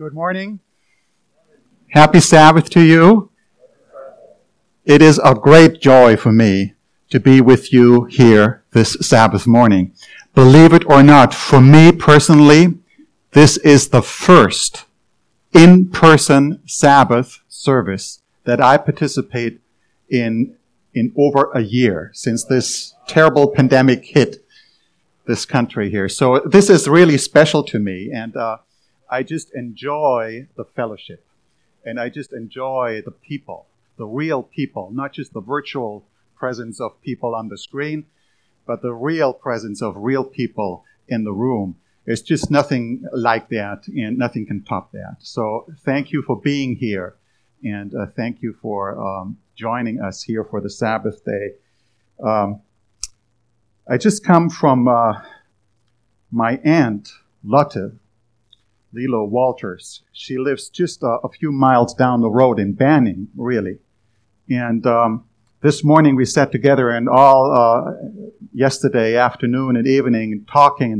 Good morning. Happy Sabbath to you. It is a great joy for me to be with you here this Sabbath morning. Believe it or not, for me personally, this is the first in-person Sabbath service that I participate in over a year since this terrible pandemic hit this country here. So this is really special to me, and I just enjoy the fellowship, and I just enjoy the people, the real people, not just the virtual presence of people on the screen, but the real presence of real people in the room. There's just nothing like that, and nothing can top that. So thank you for being here, and thank you for joining us here for the Sabbath day. I just come from my aunt, Lotte, Lilo Walters. She lives just a few miles down the road in Banning, really. And this morning we sat together and all yesterday afternoon and evening talking.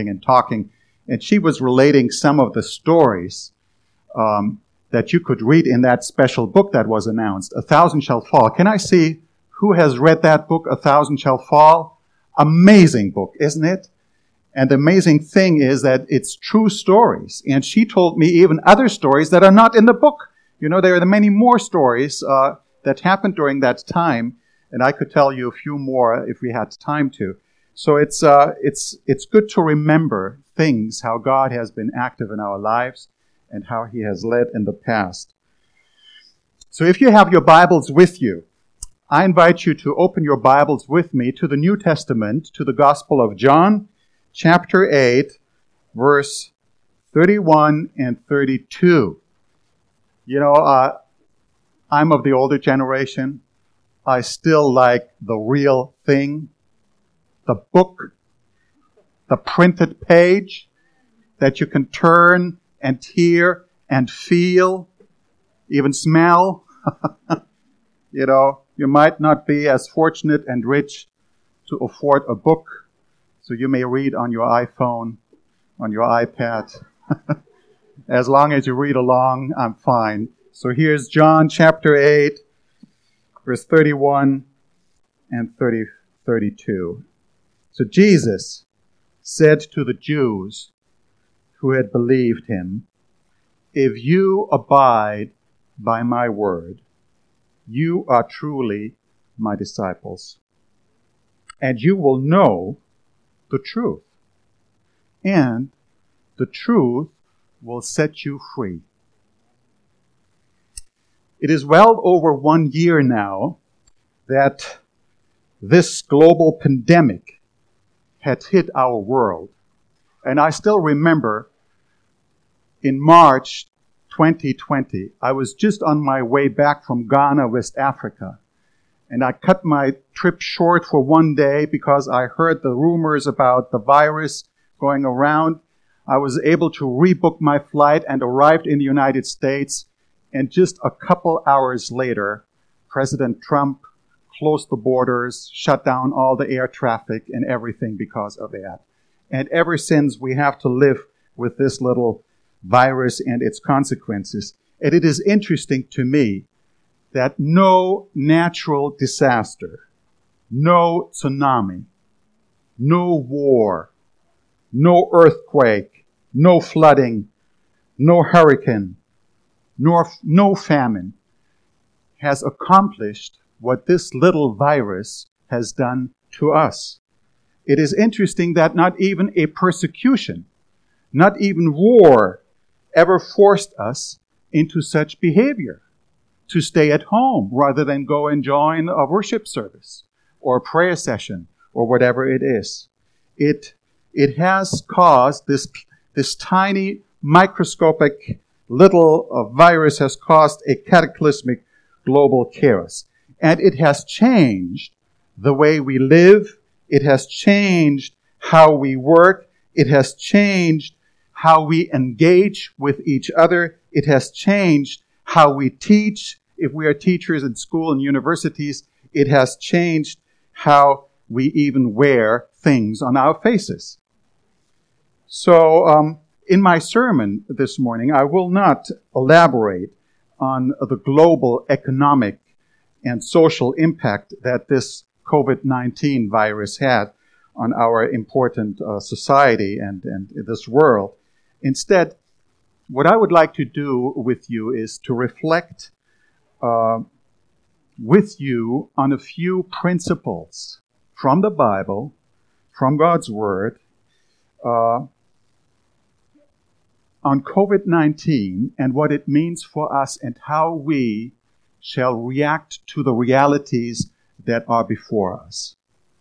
And she was relating some of the stories that you could read in that special book that was announced, A Thousand Shall Fall. Can I see who has read that book, A Thousand Shall Fall? Amazing book, isn't it? And the amazing thing is that it's true stories. And she told me even other stories that are not in the book. You know, there are many more stories that happened during that time. And I could tell you a few more if we had time to. So it's good to remember things, how God has been active in our lives and how He has led in the past. So if you have your Bibles with you, I invite you to open your Bibles with me to the New Testament, to the Gospel of John, chapter 8, verse 31 and 32. You know, I'm of the older generation. I still like the real thing, the book, the printed page that you can turn and hear and feel, even smell. You know, you might not be as fortunate and rich to afford a book, so you may read on your iPhone, on your iPad. As long as you read along, I'm fine. So here's John chapter 8, verse 31 and 32. So Jesus said to the Jews who had believed Him, "If you abide by my word, you are truly my disciples, and you will know the truth, and the truth will set you free." It is well over 1 year now that this global pandemic had hit our world. And I still remember in March 2020, I was just on my way back from Ghana, West Africa. And I cut my trip short for 1 day because I heard the rumors about the virus going around. I was able to rebook my flight and arrived in the United States. And just a couple hours later, President Trump closed the borders, shut down all the air traffic and everything because of that. And ever since, we have to live with this little virus and its consequences. And it is interesting to me that no natural disaster, no tsunami, no war, no earthquake, no flooding, no hurricane, no famine has accomplished what this little virus has done to us. It is interesting that not even a persecution, not even war, ever forced us into such behavior, to stay at home rather than go and join a worship service or a prayer session or whatever it is. It has caused this tiny microscopic little virus has caused a cataclysmic global chaos. And it has changed the way we live. It has changed how we work. It has changed how we engage with each other. It has changed how we teach. If we are teachers in school and universities, it has changed how we even wear things on our faces. So In my sermon this morning, I will not elaborate on the global economic and social impact that this COVID-19 virus had on our important society and this world. Instead, what I would like to do with you is to reflect with you on a few principles from the Bible, from God's Word, on COVID-19 and what it means for us and how we shall react to the realities that are before us.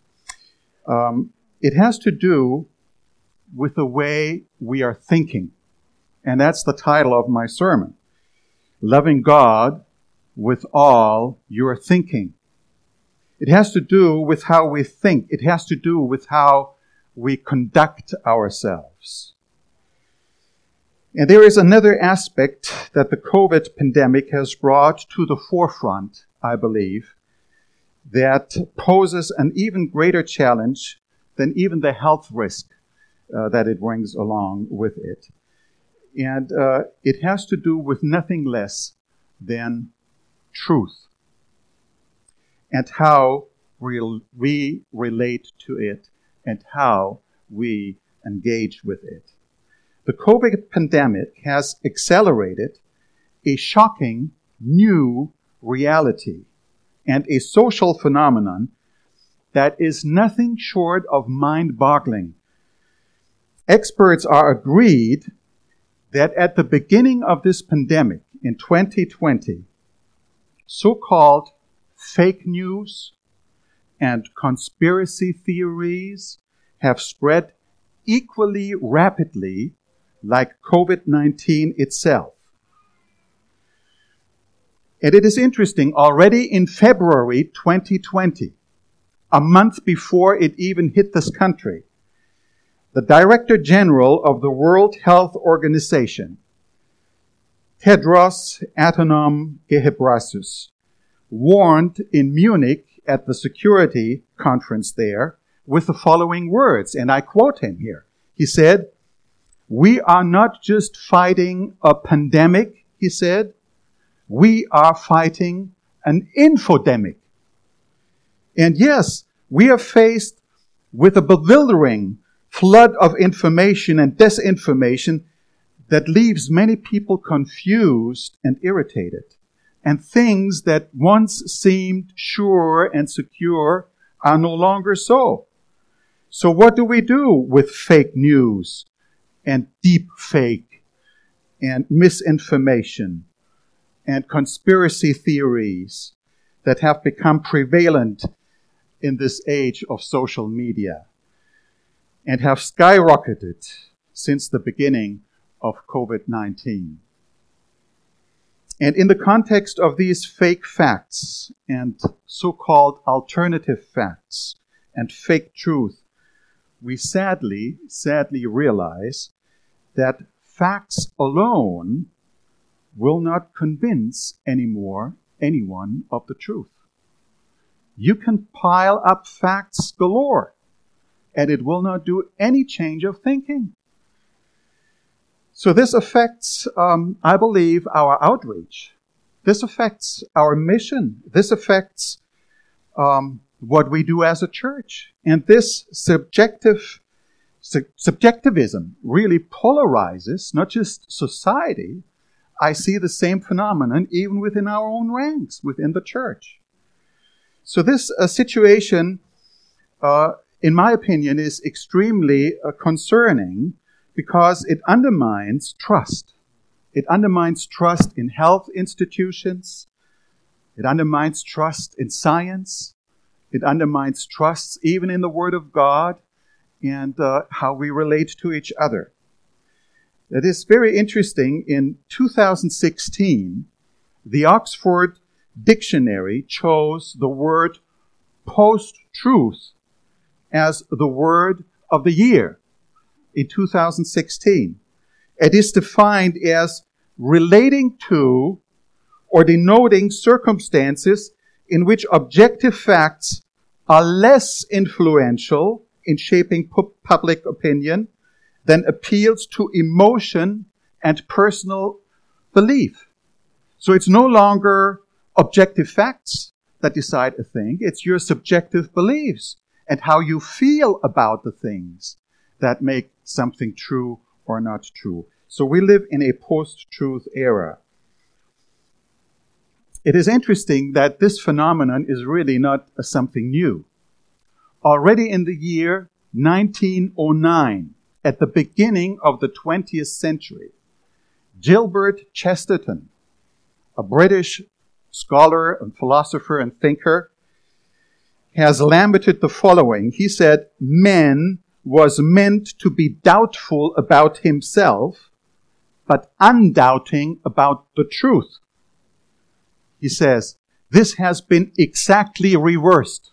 It has to do with the way we are thinking. And that's the title of my sermon. Loving God with all your thinking. It has to do with how we think. It has to do with how we conduct ourselves. And there is another aspect that the COVID pandemic has brought to the forefront, I believe, that poses an even greater challenge than even the health risk that it brings along with it. And it has to do with nothing less than truth and how we relate to it and how we engage with it. The COVID pandemic has accelerated a shocking new reality and a social phenomenon that is nothing short of mind-boggling. Experts are agreed that at the beginning of this pandemic in 2020, so-called fake news and conspiracy theories have spread equally rapidly like COVID-19 itself. And it is interesting, already in February 2020, a month before it even hit this country, the Director General of the World Health Organization, Tedros Adhanom Ghebreyesus, warned in Munich at the security conference there with the following words, and I quote him here. He said, "We are not just fighting a pandemic," he said, "we are fighting an infodemic." And yes, we are faced with a bewildering flood of information and disinformation that leaves many people confused and irritated. And things that once seemed sure and secure are no longer so. So what do we do with fake news and deep fake and misinformation and conspiracy theories that have become prevalent in this age of social media and have skyrocketed since the beginning of COVID-19? And in the context of these fake facts and so-called alternative facts and fake truth, we sadly realize that facts alone will not convince anyone of the truth. You can pile up facts galore, and it will not do any change of thinking. So this affects, I believe, our outreach. This affects our mission. This affects what we do as a church. And this subjectivism really polarizes not just society. I see the same phenomenon even within our own ranks, within the church. So this situation, in my opinion, is extremely concerning because it undermines trust. It undermines trust in health institutions. It undermines trust in science. It undermines trust even in the Word of God and how we relate to each other. It is very interesting. In 2016, the Oxford Dictionary chose the word post-truth as the word of the year in 2016. It is defined as relating to or denoting circumstances in which objective facts are less influential in shaping public opinion then appeals to emotion and personal belief. So it's no longer objective facts that decide a thing. It's your subjective beliefs and how you feel about the things that make something true or not true. So we live in a post-truth era. It is interesting that this phenomenon is really not something new. Already in the year 1909, at the beginning of the 20th century, Gilbert Chesterton, a British scholar and philosopher and thinker, has lamented the following. He said, "Man was meant to be doubtful about himself, but undoubting about the truth." He says, this has been exactly reversed.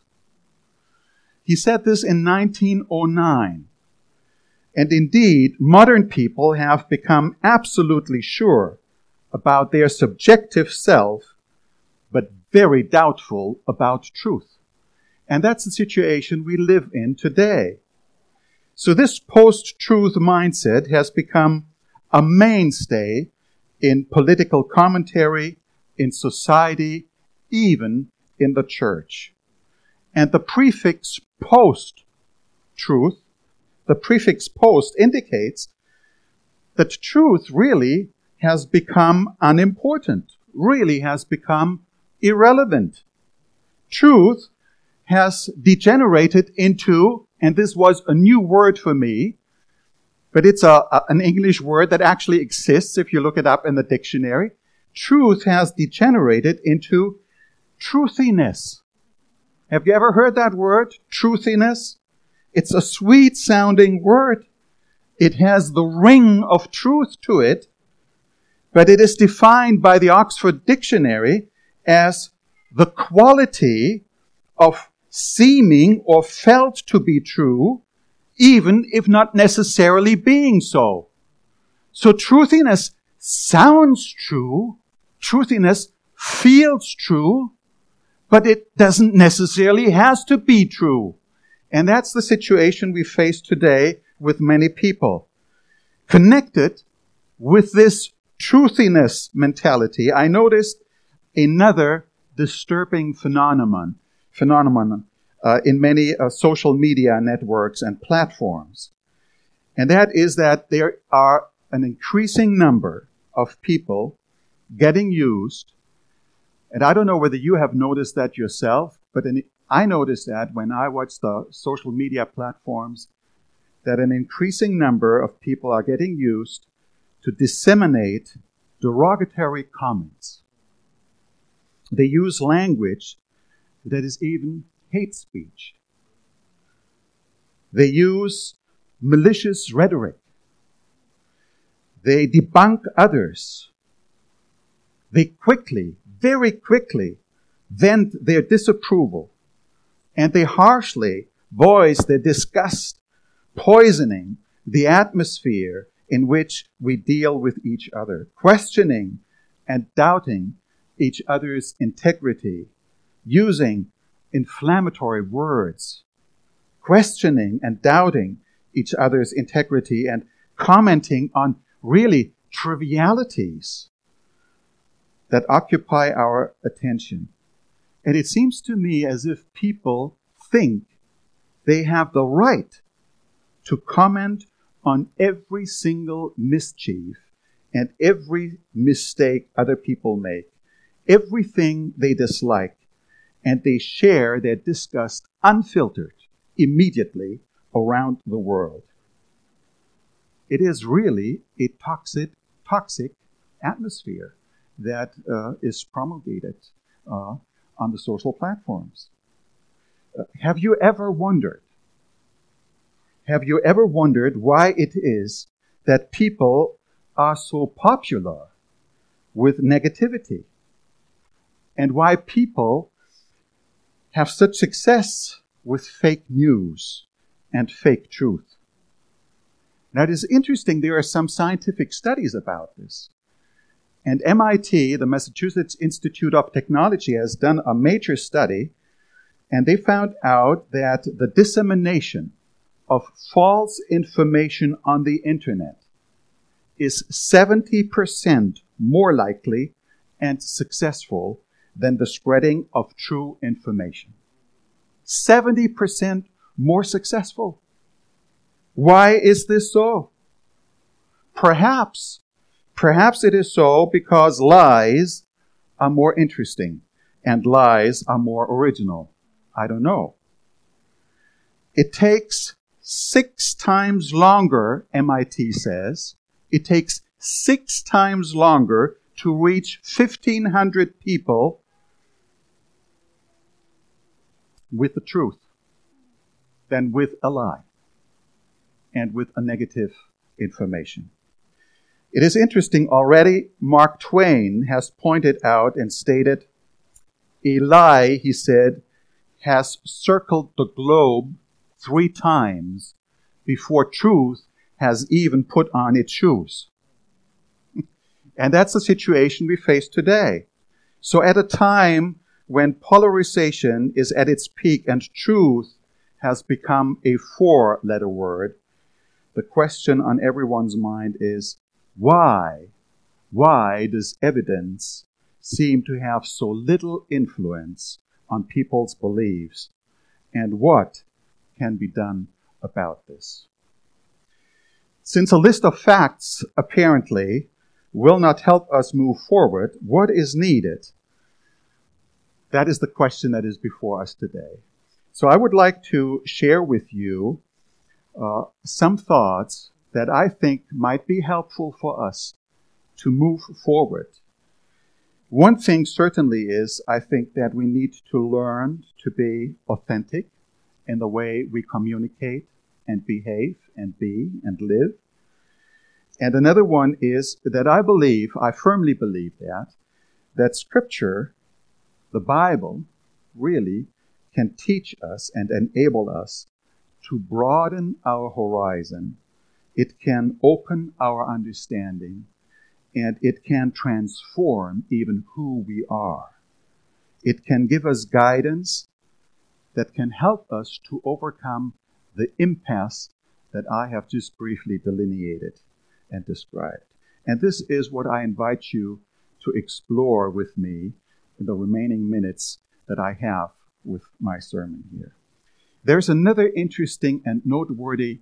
He said this in 1909. And indeed, modern people have become absolutely sure about their subjective self, but very doubtful about truth. And that's the situation we live in today. So this post-truth mindset has become a mainstay in political commentary, in society, even in the church. And the prefix post-truth, the prefix post indicates that truth really has become unimportant, really has become irrelevant. Truth has degenerated into, and this was a new word for me, but it's an English word that actually exists if you look it up in the dictionary. Truth has degenerated into truthiness. Have you ever heard that word, truthiness? It's a sweet-sounding word. It has the ring of truth to it, but it is defined by the Oxford Dictionary as the quality of seeming or felt to be true, even if not necessarily being so. So truthiness sounds true, truthiness feels true, but it doesn't necessarily has to be true. And that's the situation we face today with many people. Connected with this truthiness mentality, I noticed another disturbing phenomenon in many social media networks and platforms. And that is that there are an increasing number of people getting used, and I don't know whether you have noticed that yourself, but I noticed that when I watch the social media platforms, that an increasing number of people are getting used to disseminate derogatory comments. They use language that is even hate speech. They use malicious rhetoric. They debunk others. They quickly, very quickly, vent their disapproval. And they harshly voice their disgust, poisoning the atmosphere in which we deal with each other, questioning and doubting each other's integrity, using inflammatory words, questioning and doubting each other's integrity, and commenting on really trivialities that occupy our attention. And it seems to me as if people think they have the right to comment on every single mischief and every mistake other people make, everything they dislike, and they share their disgust unfiltered immediately around the world. It is really a toxic atmosphere that is promulgated on the social platforms. Have you ever wondered why it is that people are so popular with negativity? And why people have such success with fake news and fake truth? Now, it is interesting, there are some scientific studies about this. And MIT, the Massachusetts Institute of Technology, has done a major study, and they found out that the dissemination of false information on the internet is 70% more likely and successful than the spreading of true information. 70% more successful. Why is this so? Perhaps it is so because lies are more interesting and lies are more original. I don't know. It takes 6 times longer, MIT says, it takes 6 times longer to reach 1,500 people with the truth than with a lie and with a negative information. It is interesting already, Mark Twain has pointed out and stated, a lie, he said, has circled the globe 3 times before truth has even put on its shoes. And that's the situation we face today. So at a time when polarization is at its peak and truth has become a 4-letter word, the question on everyone's mind is, why? Why does evidence seem to have so little influence on people's beliefs? And what can be done about this? Since a list of facts apparently will not help us move forward, what is needed? That is the question that is before us today. So I would like to share with you some thoughts that I think might be helpful for us to move forward. One thing certainly is, I think that we need to learn to be authentic in the way we communicate and behave and be and live. And another one is that I firmly believe that Scripture, the Bible, really can teach us and enable us to broaden our horizon. It can open our understanding, and it can transform even who we are. It can give us guidance that can help us to overcome the impasse that I have just briefly delineated and described. And this is what I invite you to explore with me in the remaining minutes that I have with my sermon here. There's another interesting and noteworthy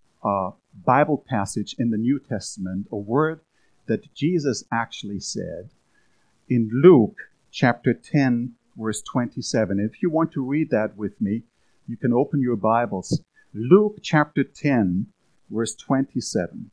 Bible passage in the New Testament, a word that Jesus actually said in Luke chapter 10, verse 27. If you want to read that with me, you can open your Bibles. Luke chapter 10, verse 27.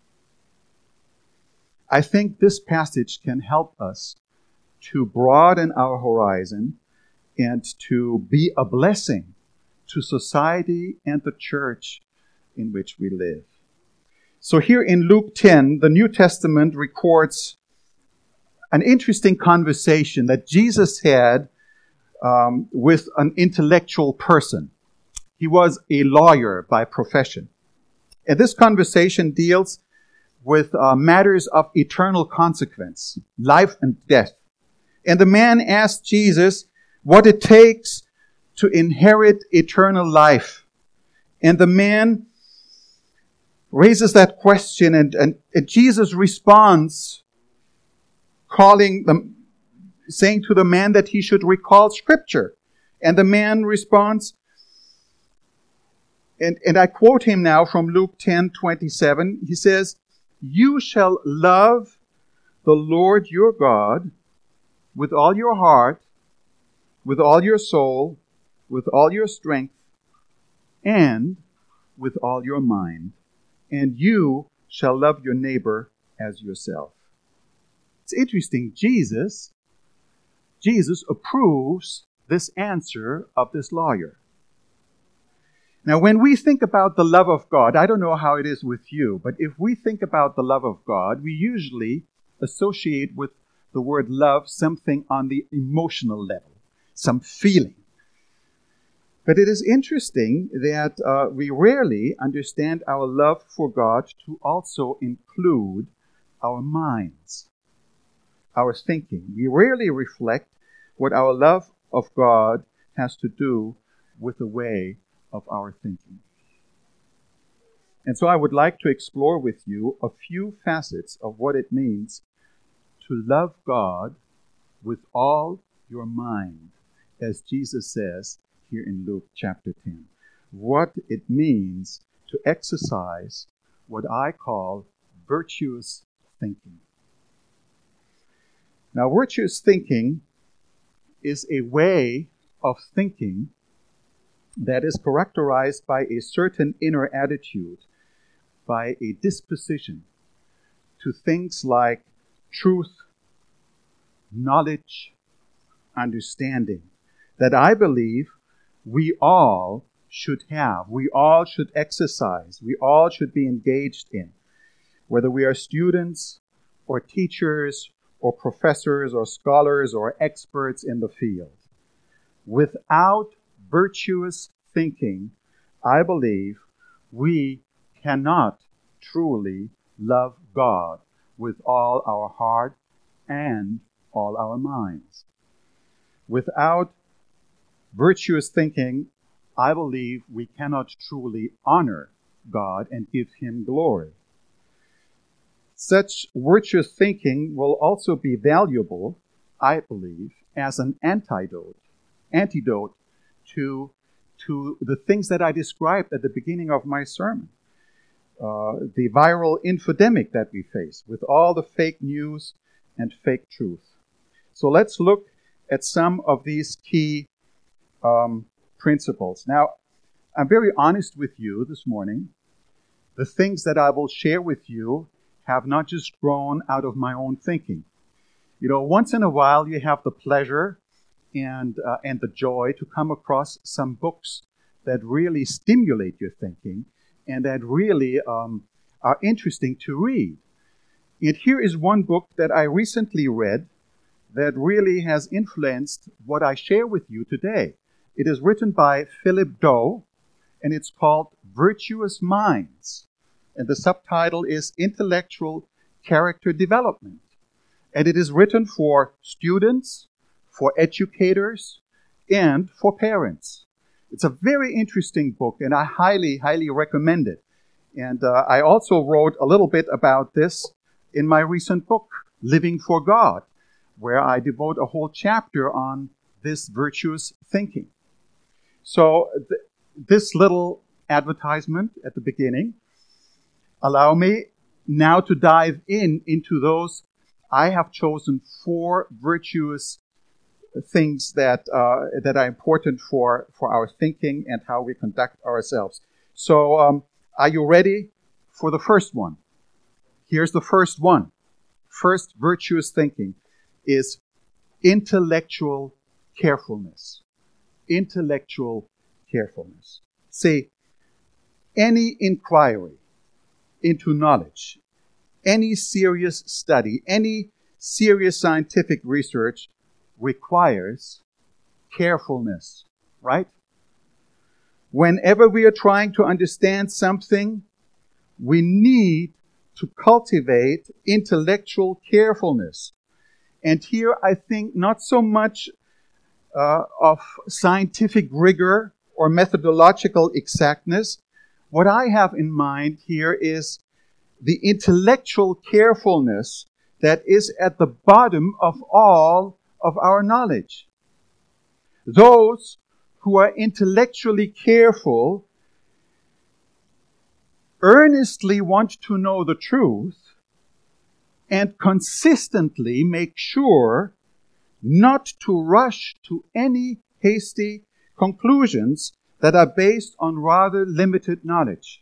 I think this passage can help us to broaden our horizon and to be a blessing to society and the church in which we live. So here in Luke 10, the New Testament records an interesting conversation that Jesus had with an intellectual person. He was a lawyer by profession. And this conversation deals with matters of eternal consequence, life and death. And the man asked Jesus what it takes to inherit eternal life. And the man raises that question, and Jesus responds, saying to the man that he should recall Scripture. And the man responds, and I quote him now from Luke 10:27. He says, "You shall love the Lord your God with all your heart, with all your soul, with all your strength, and with all your mind. And you shall love your neighbor as yourself." It's interesting. Jesus approves this answer of this lawyer. Now, when we think about the love of God, I don't know how it is with you, but if we think about the love of God, we usually associate with the word love something on the emotional level, some feeling. But it is interesting that we rarely understand our love for God to also include our minds, our thinking. We rarely reflect what our love of God has to do with the way of our thinking. And so I would like to explore with you a few facets of what it means to love God with all your mind, as Jesus says here in Luke chapter 10. What it means to exercise what I call virtuous thinking. Now, virtuous thinking is a way of thinking that is characterized by a certain inner attitude, by a disposition to things like truth, knowledge, understanding, that I believe we all should have, we all should exercise, we all should be engaged in, whether we are students or teachers or professors or scholars or experts in the field. Without virtuous thinking, I believe we cannot truly love God with all our heart and all our minds. Without virtuous thinking, I believe we cannot truly honor God and give Him glory. Such virtuous thinking will also be valuable, I believe, as an antidote to the things that I described at the beginning of my sermon. The viral infodemic that we face with all the fake news and fake truth. So let's look at some of these key principles. Now, I'm very honest with you this morning. The things that I will share with you have not just grown out of my own thinking. You know, once in a while you have the pleasure and the joy to come across some books that really stimulate your thinking and that really are interesting to read. And here is one book that I recently read that really has influenced what I share with you today. It is written by Philip Doe, and it's called Virtuous Minds. And the subtitle is Intellectual Character Development. And it is written for students, for educators, and for parents. It's a very interesting book, and I highly, highly recommend it. And I also wrote a little bit about this in my recent book, Living for God, where I devote a whole chapter on this virtuous thinking. So this little advertisement at the beginning, allow me now to dive into those. I have chosen 4 virtuous things that are important for our thinking and how we conduct ourselves. So are you ready for the first one? Here's the first one. First virtuous thinking is intellectual carefulness. Intellectual carefulness. See, any inquiry into knowledge, any serious study, any serious scientific research requires carefulness, right? Whenever we are trying to understand something, we need to cultivate intellectual carefulness. And here I think not so much of scientific rigor or methodological exactness. What I have in mind here is the intellectual carefulness that is at the bottom of all of our knowledge. Those who are intellectually careful earnestly want to know the truth and consistently make sure not to rush to any hasty conclusions that are based on rather limited knowledge.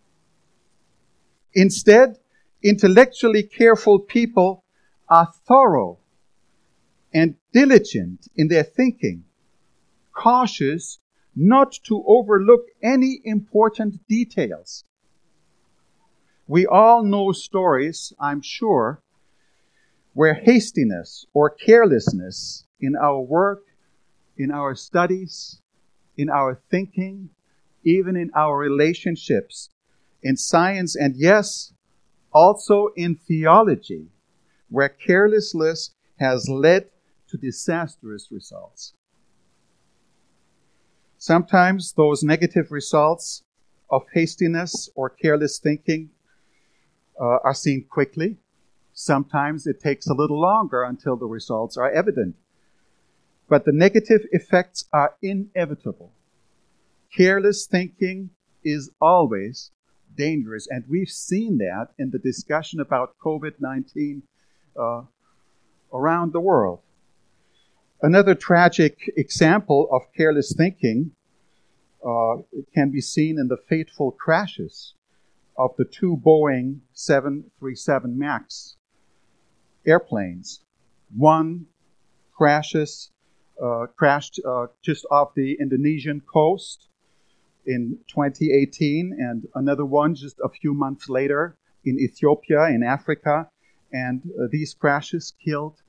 Instead, intellectually careful people are thorough and diligent in their thinking, cautious not to overlook any important details. We all know stories, I'm sure, where hastiness or carelessness in our work, in our studies, in our thinking, even in our relationships, in science, and yes, also in theology, where carelessness has led to disastrous results. Sometimes those negative results of hastiness or careless thinking are seen quickly. Sometimes it takes a little longer until the results are evident. But the negative effects are inevitable. Careless thinking is always dangerous, and we've seen that in the discussion about COVID-19 around the world. Another tragic example of careless thinking can be seen in the fateful crashes of the two Boeing 737 MAX airplanes. One crashed just off the Indonesian coast in 2018, and another one just a few months later in Ethiopia, in Africa. And these crashes killed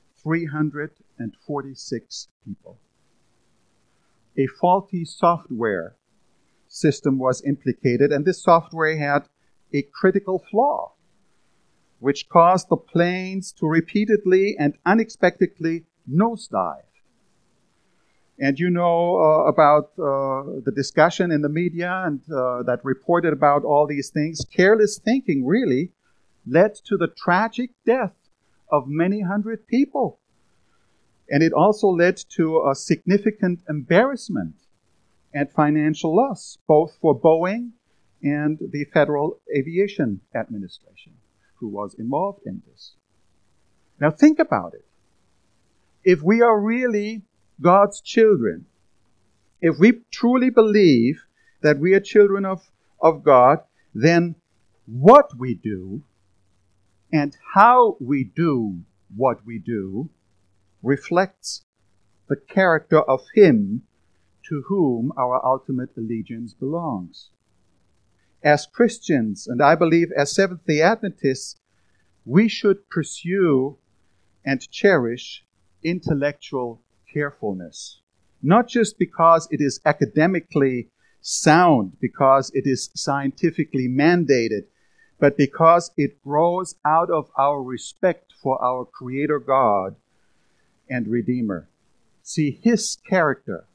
346 people. A faulty software system was implicated, and this software had a critical flaw, which caused the planes to repeatedly and unexpectedly nosedive. And you know about the discussion in the media and that reported about all these things. Careless thinking really led to the tragic death of many hundred people. And it also led to a significant embarrassment and financial loss, both for Boeing and the Federal Aviation Administration, who was involved in this. Now think about it. If we are really God's children, if we truly believe that we are children of God, then what we do and how we do what we do reflects the character of Him to whom our ultimate allegiance belongs. As Christians, and I believe as Seventh-day Adventists, we should pursue and cherish intellectual carefulness, not just because it is academically sound, because it is scientifically mandated, but because it grows out of our respect for our Creator God and Redeemer. See, His character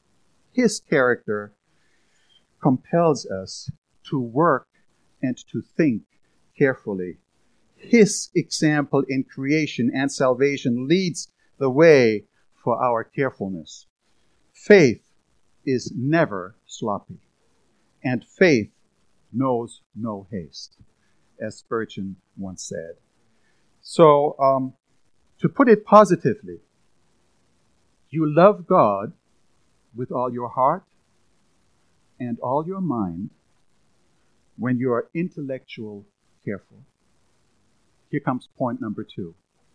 compels us to work and to think carefully. His example in creation and salvation leads the way for our carefulness. Faith is never sloppy, and faith knows no haste, as Spurgeon once said. So, to put it positively, you love God with all your heart and all your mind when you are intellectual careful. Here comes point number 2.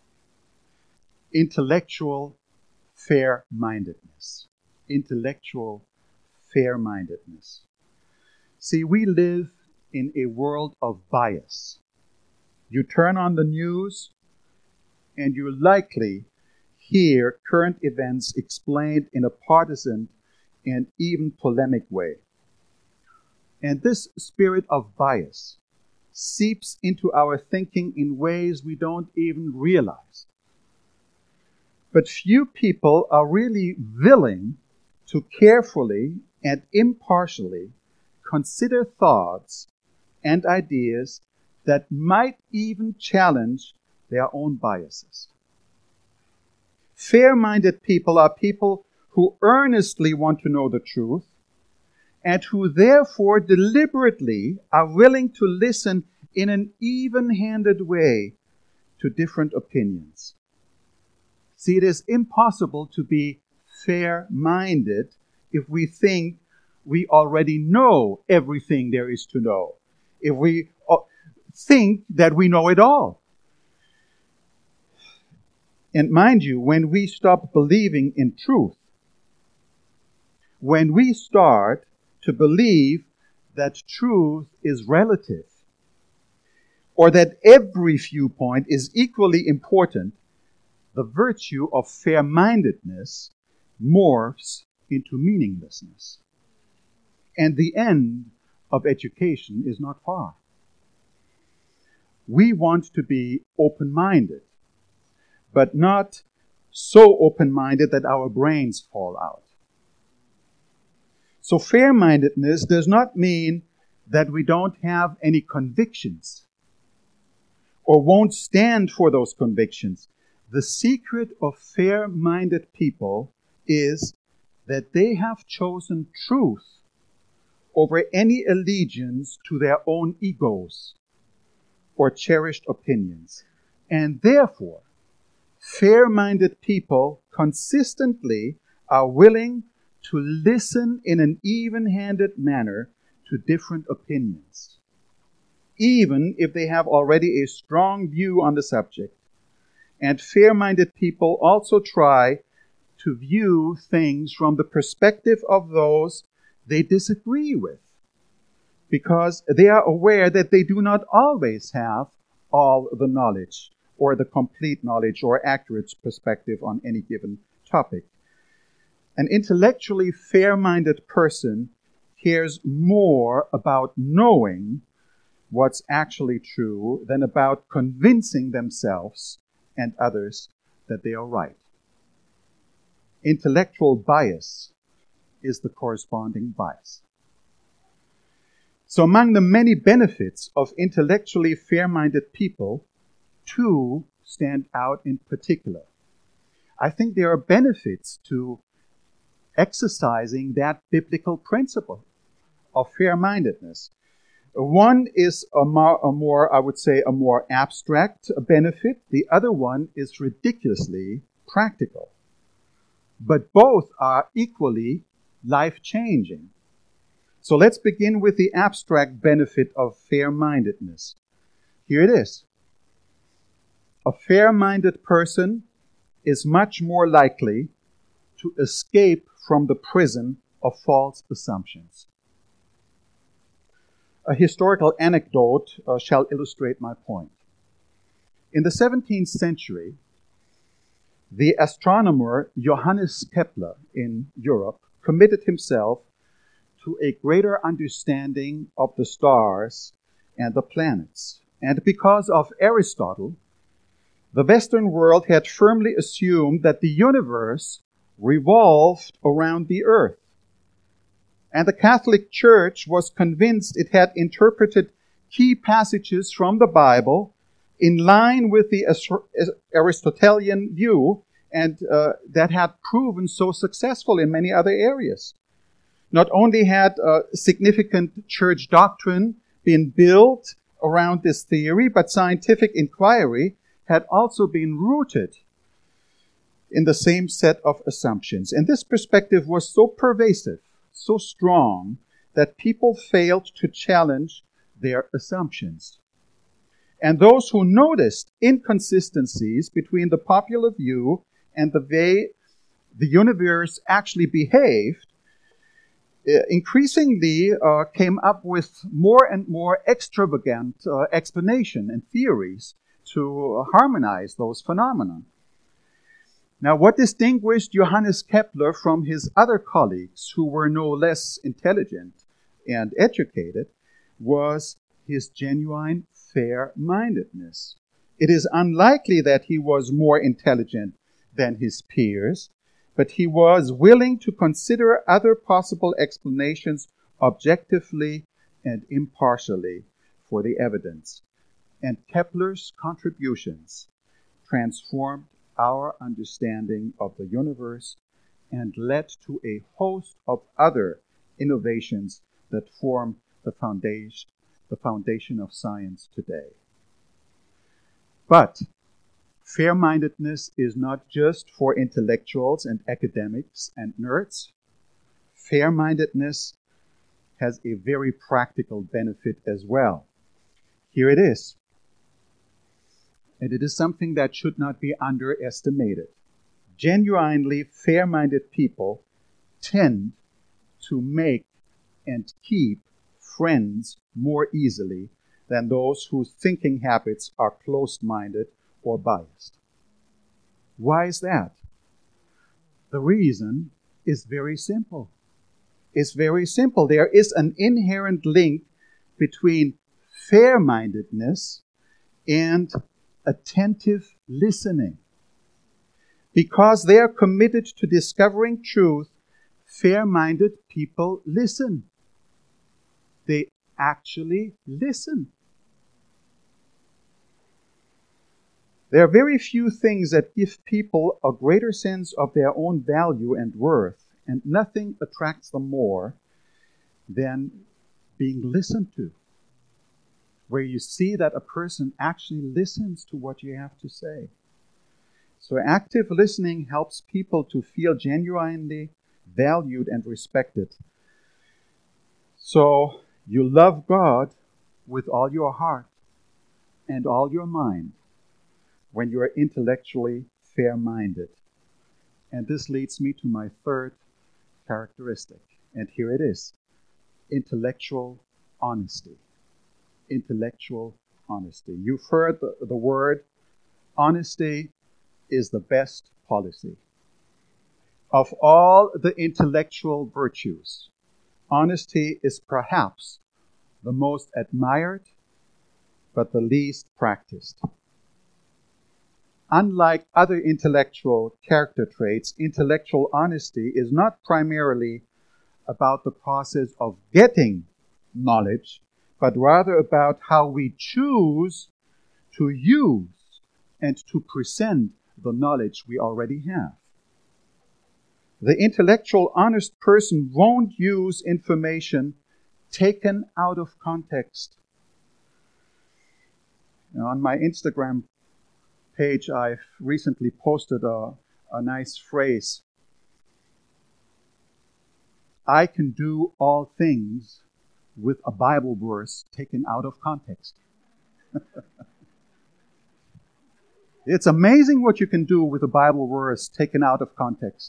Intellectual fair-mindedness. Intellectual fair-mindedness. See, we live in a world of bias. You turn on the news and you likely hear current events explained in a partisan and even polemic way. And this spirit of bias seeps into our thinking in ways we don't even realize. But few people are really willing to carefully and impartially consider thoughts and ideas that might even challenge their own biases. Fair-minded people are people who earnestly want to know the truth and who therefore deliberately are willing to listen in an even-handed way to different opinions. See, it is impossible to be fair-minded if we think we already know everything there is to know, if we think that we know it all. And mind you, when we stop believing in truth, when we start to believe that truth is relative, or that every viewpoint is equally important, the virtue of fair-mindedness morphs into meaninglessness. And the end of education is not far. We want to be open-minded, but not so open-minded that our brains fall out. So fair-mindedness does not mean that we don't have any convictions or won't stand for those convictions. The secret of fair-minded people is that they have chosen truth over any allegiance to their own egos or cherished opinions. And therefore, fair-minded people consistently are willing to listen in an even-handed manner to different opinions, even if they have already a strong view on the subject. And fair-minded people also try to view things from the perspective of those they disagree with, because they are aware that they do not always have all the knowledge or the complete knowledge or accurate perspective on any given topic. An intellectually fair-minded person cares more about knowing what's actually true than about convincing themselves and others that they are right. Intellectual bias is the corresponding bias. So among the many benefits of intellectually fair-minded people, two stand out in particular. I think there are benefits to exercising that biblical principle of fair-mindedness. One is a more abstract benefit. The other one is ridiculously practical. But both are equally life-changing. So let's begin with the abstract benefit of fair-mindedness. Here it is. A fair-minded person is much more likely to escape from the prison of false assumptions. A historical anecdote shall illustrate my point. In the 17th century, the astronomer Johannes Kepler in Europe committed himself to a greater understanding of the stars and the planets. And because of Aristotle, the Western world had firmly assumed that the universe revolved around the earth. And the Catholic Church was convinced it had interpreted key passages from the Bible in line with the Aristotelian view, and that had proven so successful in many other areas. Not only had significant church doctrine been built around this theory, but scientific inquiry had also been rooted in the same set of assumptions. And this perspective was so pervasive, so strong, that people failed to challenge their assumptions. And those who noticed inconsistencies between the popular view and the way the universe actually behaved increasingly came up with more and more extravagant explanation and theories to harmonize those phenomena. Now, what distinguished Johannes Kepler from his other colleagues, who were no less intelligent and educated, was his genuine fair-mindedness. It is unlikely that he was more intelligent than his peers, but he was willing to consider other possible explanations objectively and impartially for the evidence. And Kepler's contributions transformed our understanding of the universe and led to a host of other innovations that form the foundation of science today. But fair-mindedness is not just for intellectuals and academics and nerds. Fair-mindedness has a very practical benefit as well. Here it is. And it is something that should not be underestimated. Genuinely fair-minded people tend to make and keep friends more easily than those whose thinking habits are closed-minded or biased. Why is that? The reason is very simple. It's very simple. There is an inherent link between fair-mindedness and attentive listening. Because they are committed to discovering truth, fair-minded people listen. They actually listen. There are very few things that give people a greater sense of their own value and worth, and nothing attracts them more than being listened to, where you see that a person actually listens to what you have to say. So active listening helps people to feel genuinely valued and respected. So you love God with all your heart and all your mind when you are intellectually fair-minded. And this leads me to my third characteristic. And here it is: intellectual honesty. Intellectual honesty. You've heard the word honesty is the best policy. Of all the intellectual virtues, honesty is perhaps the most admired, but the least practiced. Unlike other intellectual character traits, intellectual honesty is not primarily about the process of getting knowledge, but rather about how we choose to use and to present the knowledge we already have. The intellectual honest person won't use information taken out of context. Now, on my Instagram page, I've recently posted a nice phrase. I can do all things with a Bible verse taken out of context. It's amazing what you can do with a Bible verse taken out of context.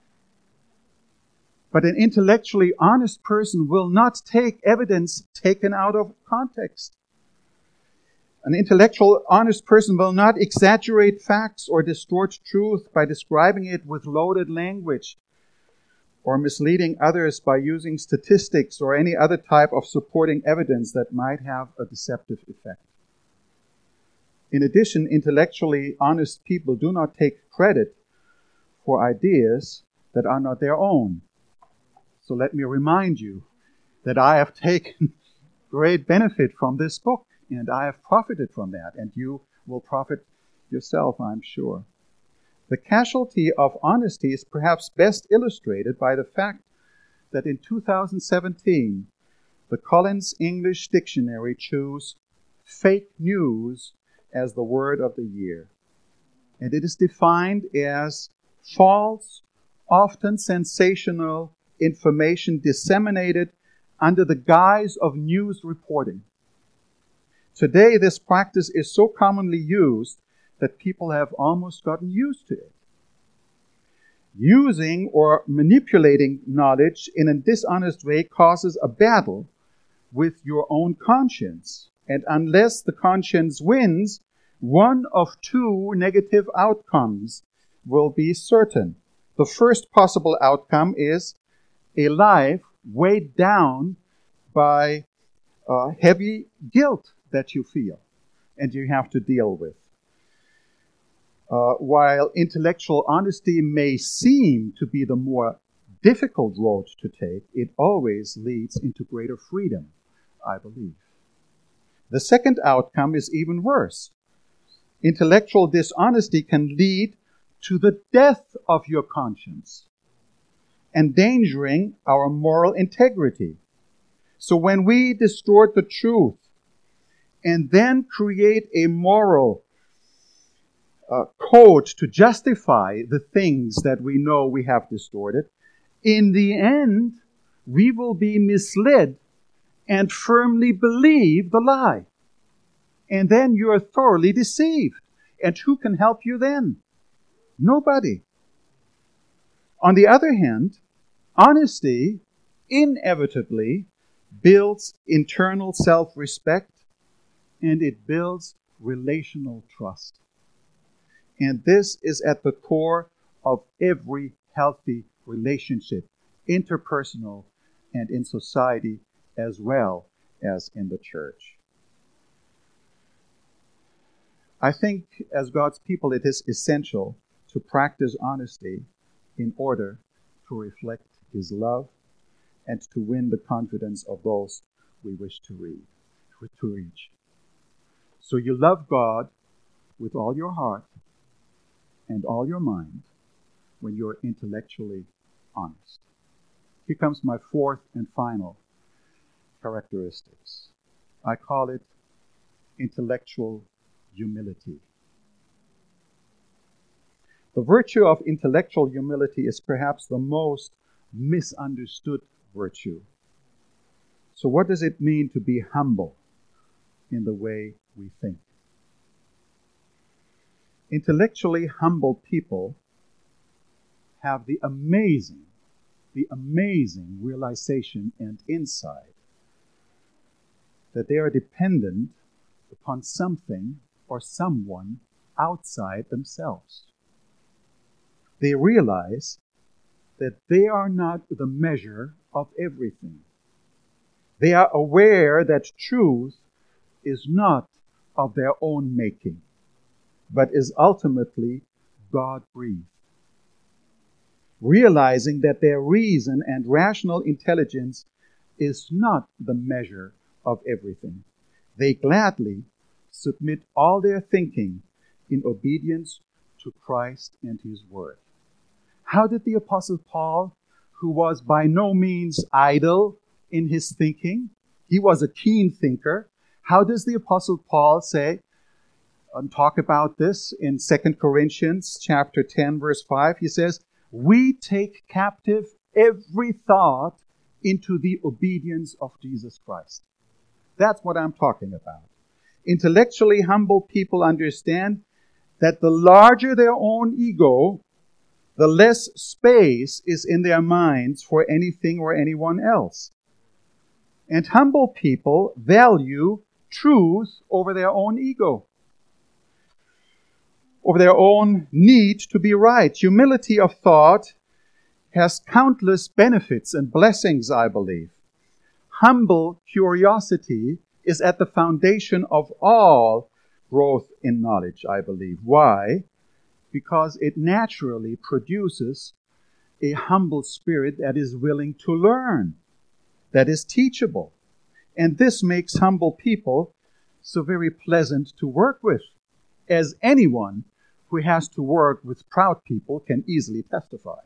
But an intellectually honest person will not take evidence taken out of context. An intellectual honest person will not exaggerate facts or distort truth by describing it with loaded language or misleading others by using statistics or any other type of supporting evidence that might have a deceptive effect. In addition, intellectually honest people do not take credit for ideas that are not their own. So let me remind you that I have taken great benefit from this book, and I have profited from that, and you will profit yourself, I'm sure. The casualty of honesty is perhaps best illustrated by the fact that in 2017, the Collins English Dictionary chose fake news as the word of the year. And it is defined as false, often sensational information disseminated under the guise of news reporting. Today, this practice is so commonly used that people have almost gotten used to it. Using or manipulating knowledge in a dishonest way causes a battle with your own conscience. And unless the conscience wins, one of two negative outcomes will be certain. The first possible outcome is a life weighed down by heavy guilt that you feel and you have to deal with. While intellectual honesty may seem to be the more difficult road to take, it always leads into greater freedom, I believe. The second outcome is even worse. Intellectual dishonesty can lead to the death of your conscience, endangering our moral integrity. So when we distort the truth and then create a moral code to justify the things that we know we have distorted, in the end, we will be misled and firmly believe the lie. And then you are thoroughly deceived. And who can help you then? Nobody. On the other hand, honesty inevitably builds internal self-respect and it builds relational trust. And this is at the core of every healthy relationship, interpersonal and in society as well as in the church. I think as God's people it is essential to practice honesty in order to reflect His love and to win the confidence of those we wish to reach. So you love God with all your heart and all your mind when you're intellectually honest. Here comes my fourth and final characteristics. I call it intellectual humility. The virtue of intellectual humility is perhaps the most misunderstood virtue. So what does it mean to be humble in the way we think? Intellectually humble people have the amazing realization and insight that they are dependent upon something or someone outside themselves. They realize that they are not the measure of everything. They are aware that truth is not of their own making, but is ultimately God-breathed. Realizing that their reason and rational intelligence is not the measure of everything, they gladly submit all their thinking in obedience to Christ and His Word. How did the Apostle Paul, who was by no means idle in his thinking, he was a keen thinker, how does the Apostle Paul say and talk about this in 2 Corinthians chapter 10, verse 5? He says, we take captive every thought into the obedience of Jesus Christ. That's what I'm talking about. Intellectually humble people understand that the larger their own ego, the less space is in their minds for anything or anyone else. And humble people value truth over their own ego, over their own need to be right. Humility of thought has countless benefits and blessings, I believe. Humble curiosity is at the foundation of all growth in knowledge, I believe. Why? Because it naturally produces a humble spirit that is willing to learn, that is teachable. And this makes humble people so very pleasant to work with, as anyone who has to work with proud people can easily testify.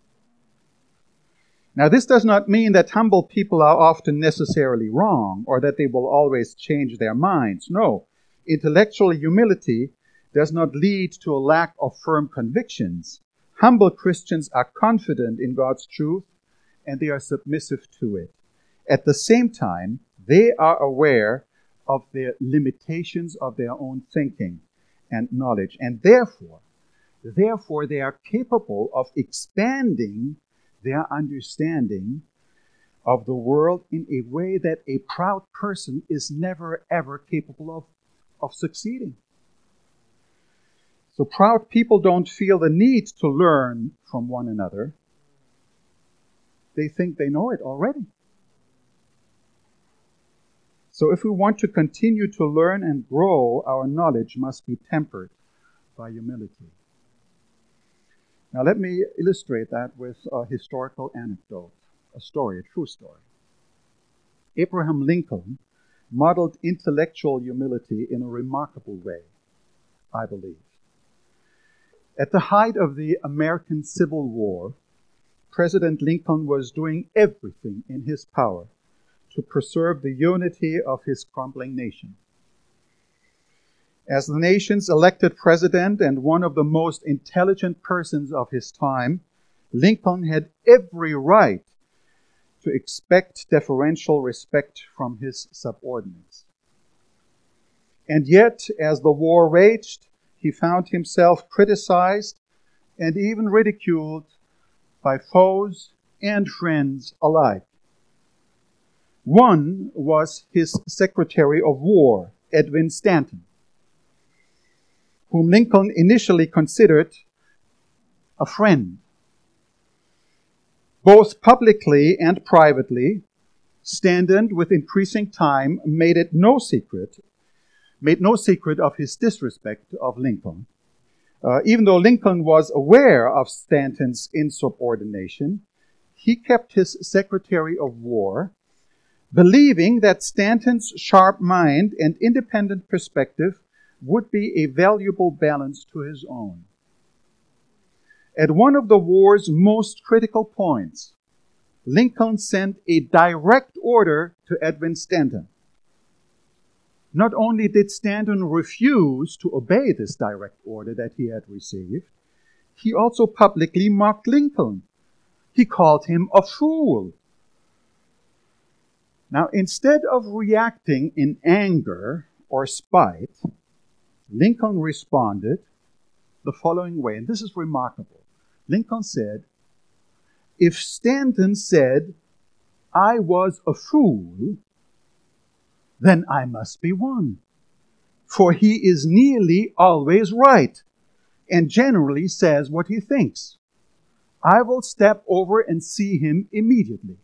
Now, this does not mean that humble people are often necessarily wrong or that they will always change their minds. No, intellectual humility does not lead to a lack of firm convictions. Humble Christians are confident in God's truth and they are submissive to it. At the same time, they are aware of the limitations of their own thinking and knowledge, and therefore they are capable of expanding their understanding of the world in a way that a proud person is never ever capable of succeeding. So proud people don't feel the need to learn from one another. They think they know it already. So if we want to continue to learn and grow, our knowledge must be tempered by humility. Now let me illustrate that with a historical anecdote, a story, a true story. Abraham Lincoln modeled intellectual humility in a remarkable way, I believe. At the height of the American Civil War, President Lincoln was doing everything in his power to preserve the unity of his crumbling nation. As the nation's elected president and one of the most intelligent persons of his time, Lincoln had every right to expect deferential respect from his subordinates. And yet, as the war raged, he found himself criticized and even ridiculed by foes and friends alike. One was his Secretary of War, Edwin Stanton, whom Lincoln initially considered a friend. Both publicly and privately, Stanton, with increasing time, made no secret of his disrespect of Lincoln. Even though Lincoln was aware of Stanton's insubordination, he kept his Secretary of War believing that Stanton's sharp mind and independent perspective would be a valuable balance to his own. At one of the war's most critical points, Lincoln sent a direct order to Edwin Stanton. Not only did Stanton refuse to obey this direct order that he had received, he also publicly mocked Lincoln. He called him a fool. Now, instead of reacting in anger or spite, Lincoln responded the following way, and this is remarkable. Lincoln said, "If Stanton said I was a fool, then I must be one, for he is nearly always right and generally says what he thinks. I will step over and see him immediately."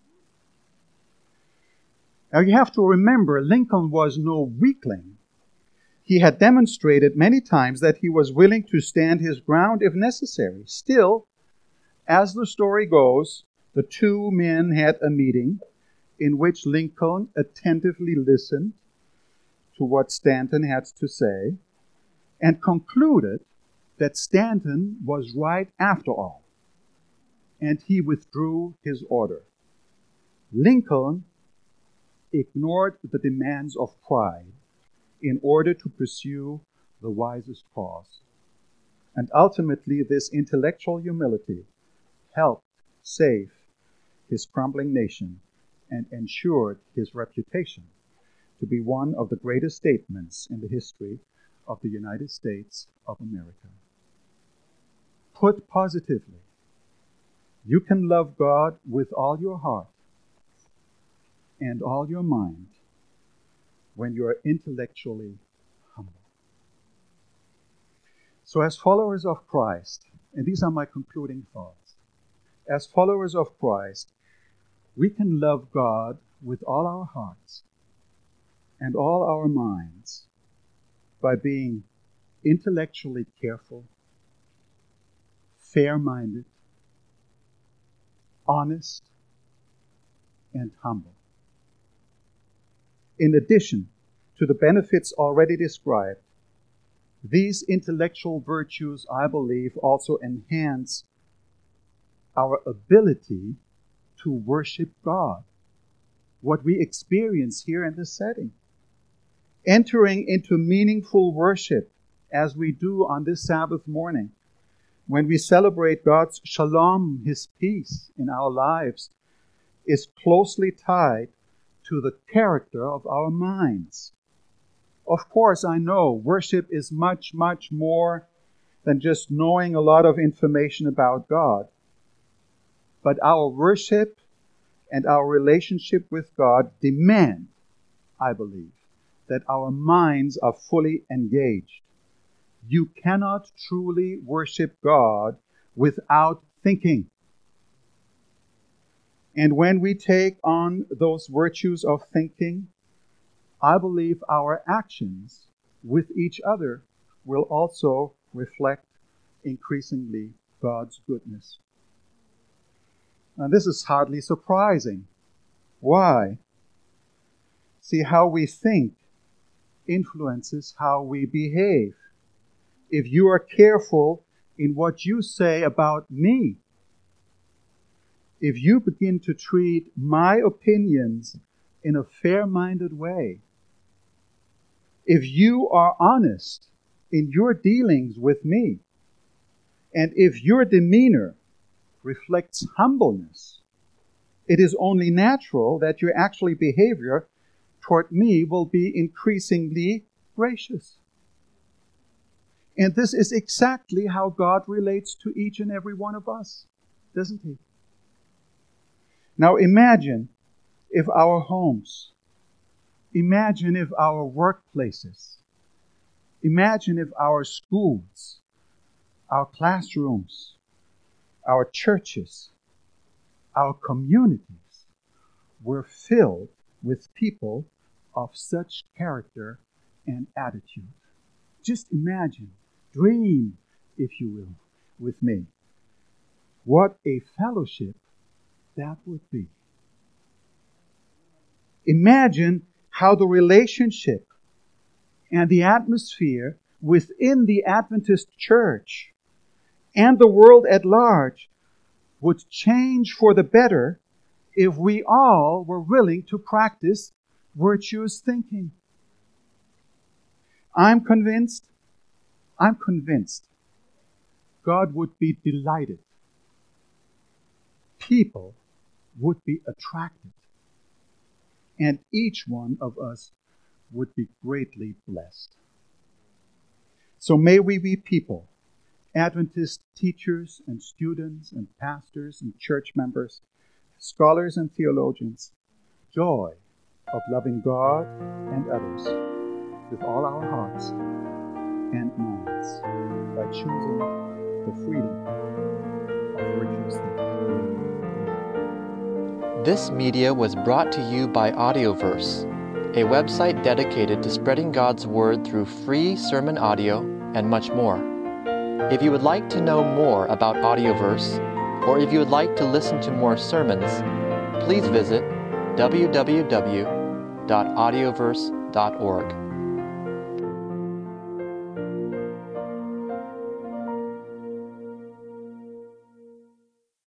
Now you have to remember, Lincoln was no weakling. He had demonstrated many times that he was willing to stand his ground if necessary. Still, as the story goes, the two men had a meeting in which Lincoln attentively listened to what Stanton had to say and concluded that Stanton was right after all, and he withdrew his order. Lincoln ignored the demands of pride in order to pursue the wisest cause. And ultimately, this intellectual humility helped save his crumbling nation and ensured his reputation to be one of the greatest statesmen in the history of the United States of America. Put positively, you can love God with all your heart and all your mind when you are intellectually humble. So as followers of Christ, and these are my concluding thoughts, as followers of Christ, we can love God with all our hearts and all our minds by being intellectually careful, fair-minded, honest, and humble. In addition to the benefits already described, these intellectual virtues, I believe, also enhance our ability to worship God, what we experience here in this setting. Entering into meaningful worship, as we do on this Sabbath morning, when we celebrate God's shalom, His peace in our lives, is closely tied to the character of our minds. Of course, I know worship is much, much more than just knowing a lot of information about God. But our worship and our relationship with God demand, I believe, that our minds are fully engaged. You cannot truly worship God without thinking. And when we take on those virtues of thinking, I believe our actions with each other will also reflect increasingly God's goodness. Now, this is hardly surprising. Why? See, how we think influences how we behave. If you are careful in what you say about me, if you begin to treat my opinions in a fair-minded way, if you are honest in your dealings with me, and if your demeanor reflects humbleness, it is only natural that your actual behavior toward me will be increasingly gracious. And this is exactly how God relates to each and every one of us, doesn't He? Now imagine if our homes, imagine if our workplaces, imagine if our schools, our classrooms, our churches, our communities were filled with people of such character and attitude. Just imagine, dream, if you will, with me. What a fellowship that would be. Imagine how the relationship and the atmosphere within the Adventist church and the world at large would change for the better if we all were willing to practice virtuous thinking. I'm convinced God would be delighted. People would be attracted. And each one of us would be greatly blessed. So may we be people, Adventist teachers and students and pastors and church members, scholars and theologians, joy of loving God and others with all our hearts and minds by choosing the freedom of virtuous thinking. This media was brought to you by Audioverse, a website dedicated to spreading God's Word through free sermon audio and much more. If you would like to know more about Audioverse, or if you would like to listen to more sermons, please visit www.audioverse.org.